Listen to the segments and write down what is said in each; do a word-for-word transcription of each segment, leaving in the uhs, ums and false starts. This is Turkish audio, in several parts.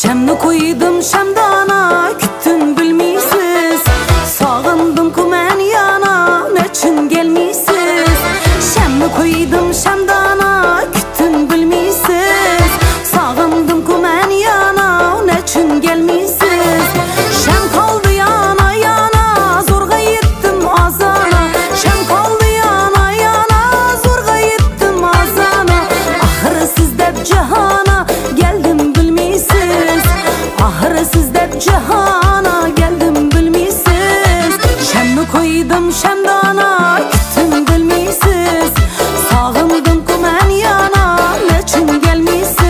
Şemni koydum şemdana, küttüm bilmeysiz. Sağındım ku men yana, neçin gelmeysiz. Şemni koydum şemdana, küttüm bilmeysiz. Sağındım ku men yana, neçin gelmeysiz. Şem kaldı yana yana, zorga yettim azana. Şem kaldı yana yana, zorga yettim azana. Ahırı siz dep cihana geldim bilmeysiz. Ahırı siz dep cihana geldim bilmeysiz. Şemni koydum şemdana, küttüm bilmeysiz. Sağındım ku men yana, neçin gelmeysiz.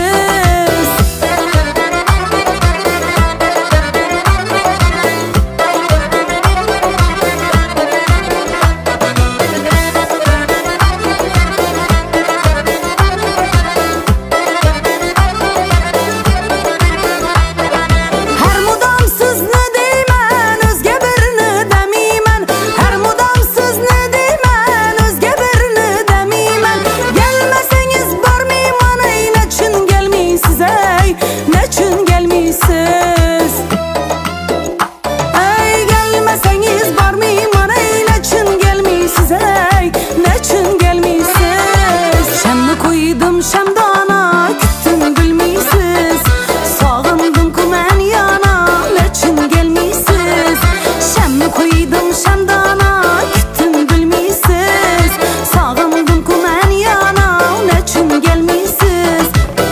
Şemdana küttüm bilmeysiz. Sağındım ku men yana, neçin gelmeysiz. Şemni koydum şemdana, küttüm bilmeysiz. Sağındım ku men yana, neçin gelmeysiz.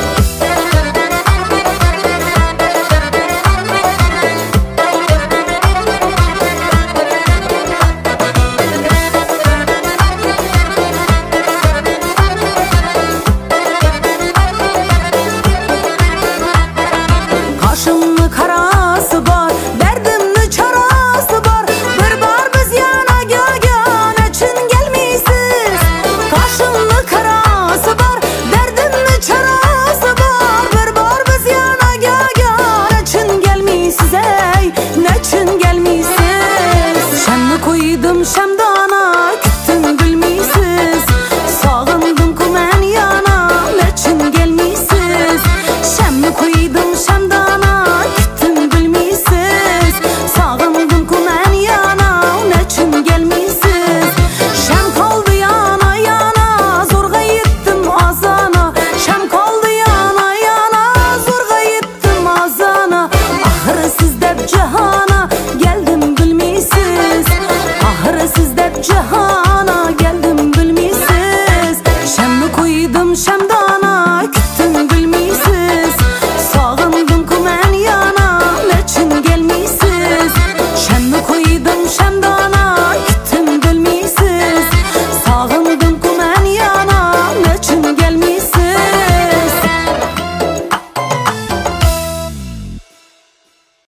Kaşımlı karası var, derdimli çarası var. Bir bar biz yana gö gö, neçin gelmeysiz. Kaşımlı karası var, derdimli çarası var. Bir bar biz yana gö gö, neçin gelmeysiz ey, neçin gelmeysiz. Şemni koydum şemda